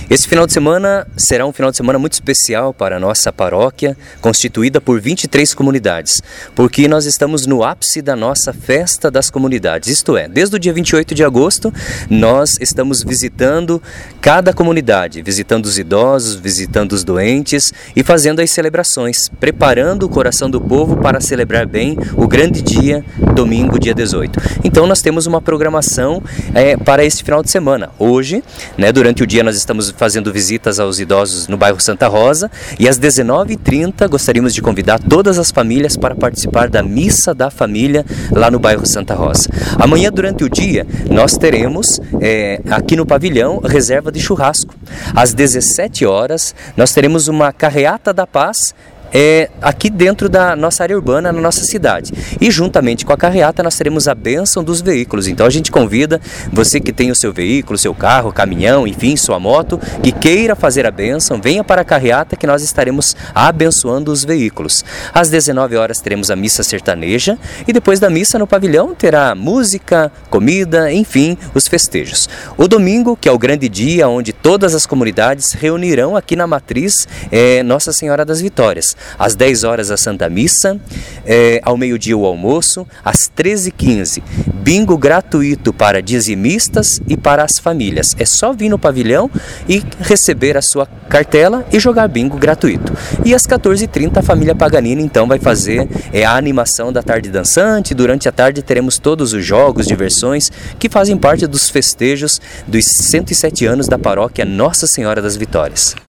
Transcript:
Esse final de semana será um final de semana muito especial para a nossa paróquia, constituída por 23 comunidades, porque nós estamos no ápice da nossa festa das comunidades, isto é, desde o dia 28 de agosto, nós estamos visitando cada comunidade, visitando os idosos, visitando os doentes e fazendo as celebrações, preparando o coração do povo para celebrar bem o grande dia, domingo, dia 18. Então nós temos uma programação para este final de semana. Hoje, durante o dia nós estamos fazendo visitas aos idosos no bairro Santa Rosa e às 19h30 gostaríamos de convidar todas as famílias para participar da Missa da Família lá no bairro Santa Rosa. Amanhã durante o dia nós teremos aqui no pavilhão reserva de churrasco. Às 17 horas nós teremos uma carreata da paz aqui dentro da nossa área urbana, na nossa cidade. E juntamente com a carreata nós teremos a bênção dos veículos. Então a gente convida você que tem o seu veículo, seu carro, caminhão, enfim, sua moto, que queira fazer a bênção, venha para a carreata que nós estaremos abençoando os veículos. Às 19 horas teremos a missa sertaneja e depois da missa no pavilhão terá música, comida, enfim, os festejos. O domingo, que é o grande dia onde todas as comunidades reunirão aqui na matriz Nossa Senhora das Vitórias. Às 10 horas a Santa Missa, ao meio-dia o almoço, às 13h15, bingo gratuito para dizimistas e para as famílias. É só vir no pavilhão e receber a sua cartela e jogar bingo gratuito. E às 14h30 a família Paganini então vai fazer a animação da tarde dançante. Durante a tarde teremos todos os jogos, diversões que fazem parte dos festejos dos 107 anos da paróquia Nossa Senhora das Vitórias.